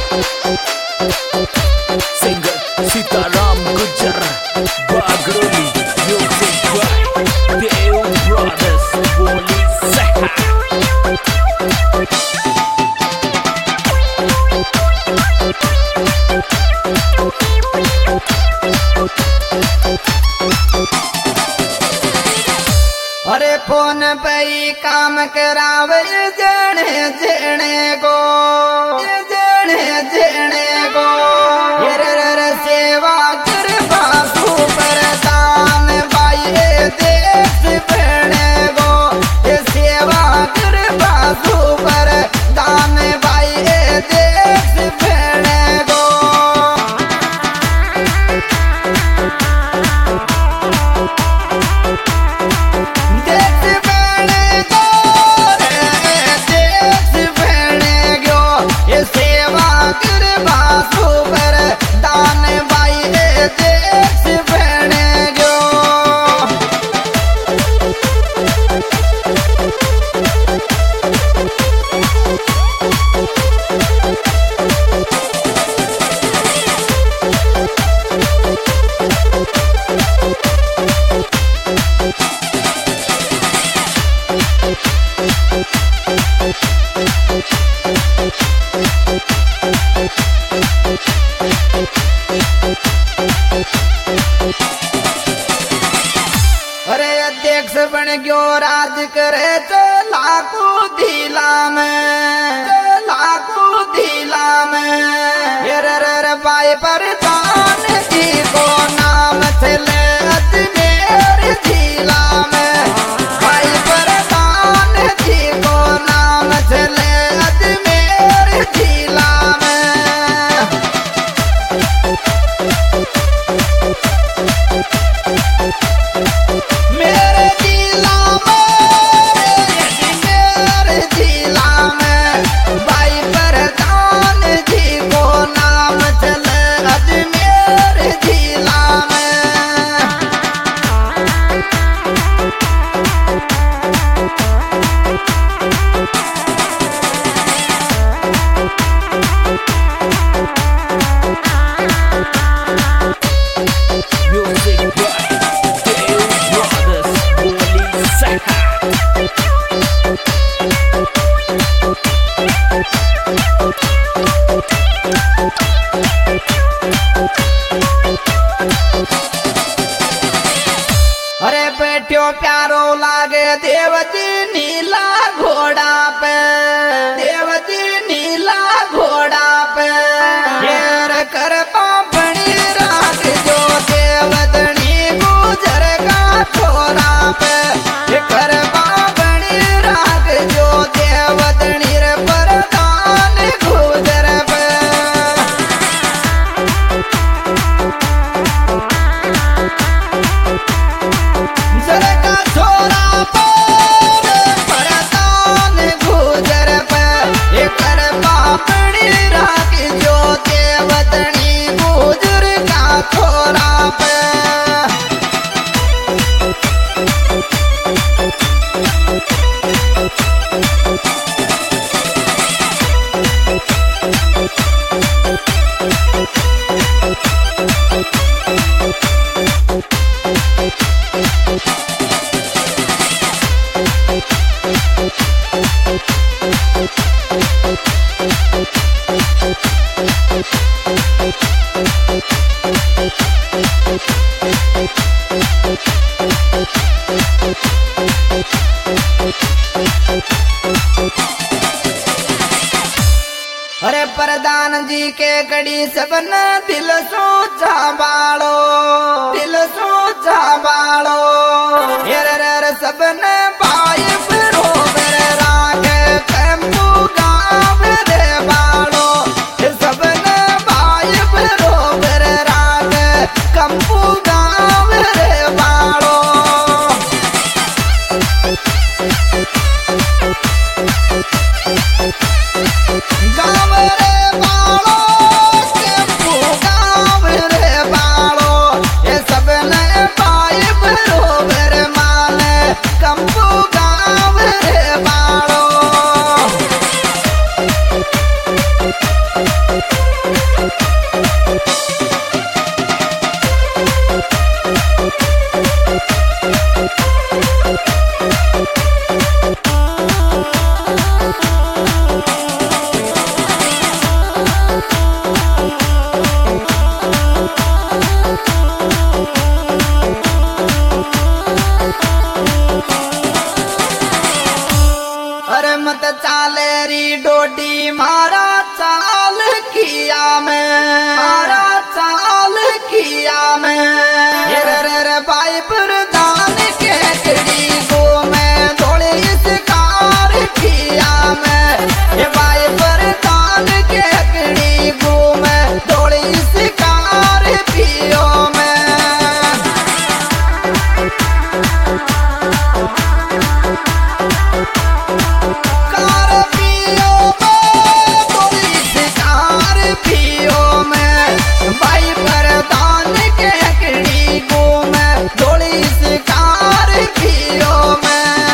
Singer Sitaram Gujar Bagroli music by Dev brothers बोली सहा। अरे फोन पे ही काम करावे जने जने को सेवा कर बासु प्रदान बाई देश बने गो सेवा कर बासु प्रदान बाई देश बने गो अरे अध्यक्ष बन गयो राज करे तो लाखों दिला में बाई प्रधान जी को नाम चले अजमेर जिला में बाई प्रधान जी को नाम चले अजमेर जिला में। मेरे जिला में बाई प्रधान जी को नाम चले अजमेर जिला में। म्यूजिक बाय देव ब्रदर्स बोली सहा। अरे बैठो प्यारो लागे देवजी नीला घोड़ा पे घेर कर पापड़ी राख जो देवदनी गुजर का छोरा पे कर पापड़ी राख जो देवदनी रे प्रधान गुजर पे। जरका छोरा पर प्रधान गुजर पे कर पापड़ी राख जो देवदनी गुजर का छोरा पे। अरे प्रधान जी के कड़ी सबन दिल सोचा बालो सबन बाई बरोबर रागे कंपू गाँव रे बालो सबन बाई बरोबर रागे कंपू गाँव रे बालो। गाँव रे बालो कंपू गाँव रे बालो ये सब ने बाई बरोबर माने कंपू गाँव रे बालो। मारा चाल किया मैं, मारा चाल किया मैं। रे भाई प्रधान के कड़ी गो मैं थोड़े इसकार किया मैं। ये भाई प्रधान के कड़ी गो मैं थोड़े इसकार पियो मैं। कार पियो मैं थोड़ी इसकार पियो मैं। भाई प्रधान के कड़ी गो मैं थोड़ी इसकार पियो मैं।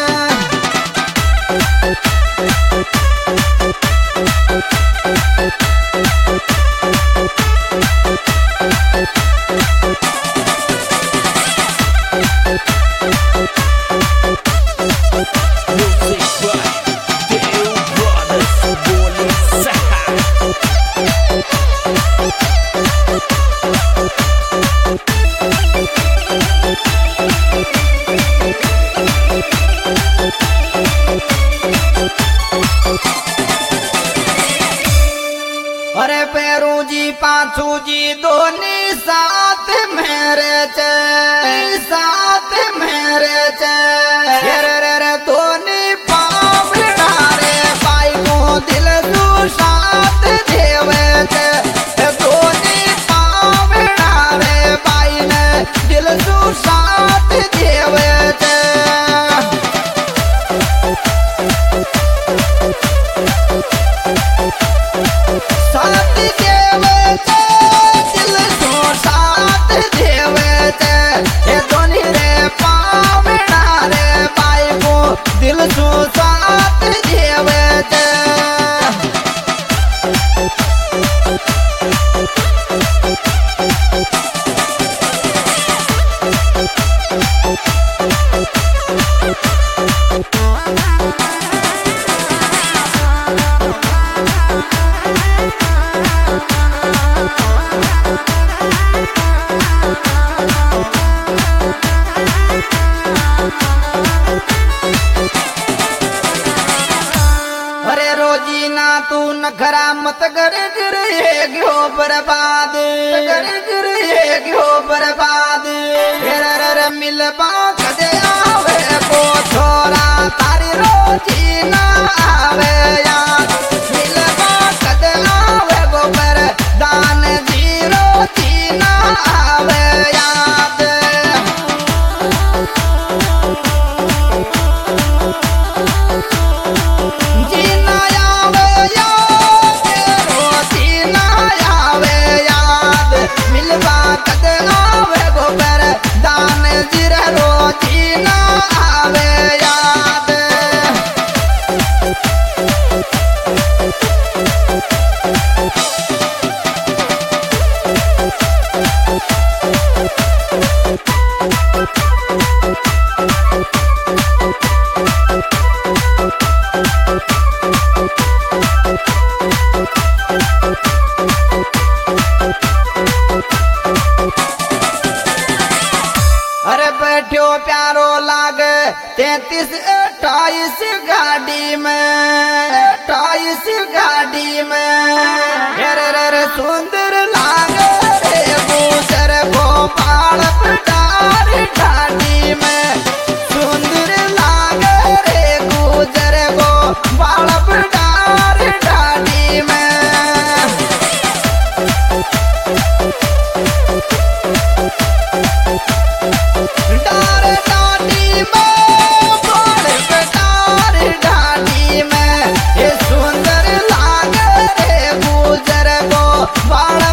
Music by Dale Brothers, Boli Sahab. अरे पैरू जी पाछू जी दोनी साथ मेरे चे, साथ मेरे चे। रे दोनी पावड़ा रे भाई को दिल तू साथ देवे चे। दोनी पावड़ा रे भाई ने दिल तू साथ देवे चे। साथ देवे चे दिल तो साथ देवे चे। ये दोनी रे पावड़ा रे भाई को दिल तो साथ देवे चे। अरे रोजी ना तू नखरा मत कर गयो बर्बाद, कर गयो बर्बाद। रे मिलबा कदे आवे को छोरा तारी रोजी ना आवे याद। मिलबा कदे आवे को प्रधान जी रोजी ना आवे याद। जीना आवे याद रोजी ना आवे याद। मिलबा कद आवे गोबर दान जीर रोजी ना आवे याद। अरे बैठो प्यारो लागे 33-28 गाड़ी में, 28 गाड़ी में। रे सुंदर लागे रे गुजर गोपाल पटार गाड़ी में। सुंदर लागे रे गुजर गोपाल पटार गाड़ी में। डार डाडी में बड़ बेकार डाडी में। ये सुंदर लागे रे गुजर गो बड़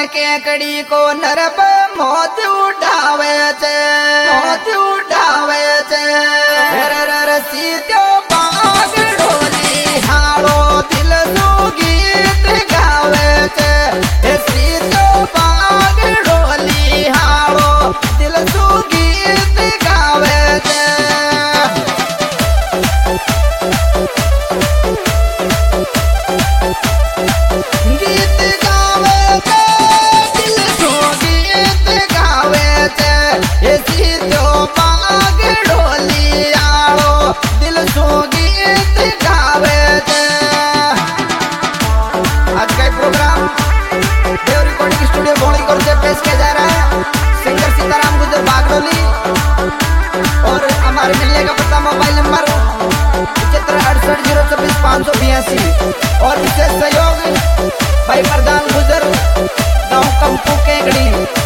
केकड़ी को नरप मौत उठावे छे मौत उठावे छे सीतो बाग ढोली हारो दिल सो गीत गावे छे सीतो बाग ढोली हारो दिल सो गीत गावे छे गीत गावे छे दिल सो गीत गावे छे सीतो बाग ढोली हारो दिल सो गीत गावे छे। आज का programme Dev recording studio Bholigarh से पेश किया जा रहा है। सिंगर सीताराम गुजर बागडोली और हमारे मिलने का पता मोबाइल नंबर 7568 026 582 और विशेष सहयोग भाई प्रधान गुजर गाँव कंपू केकड़ी।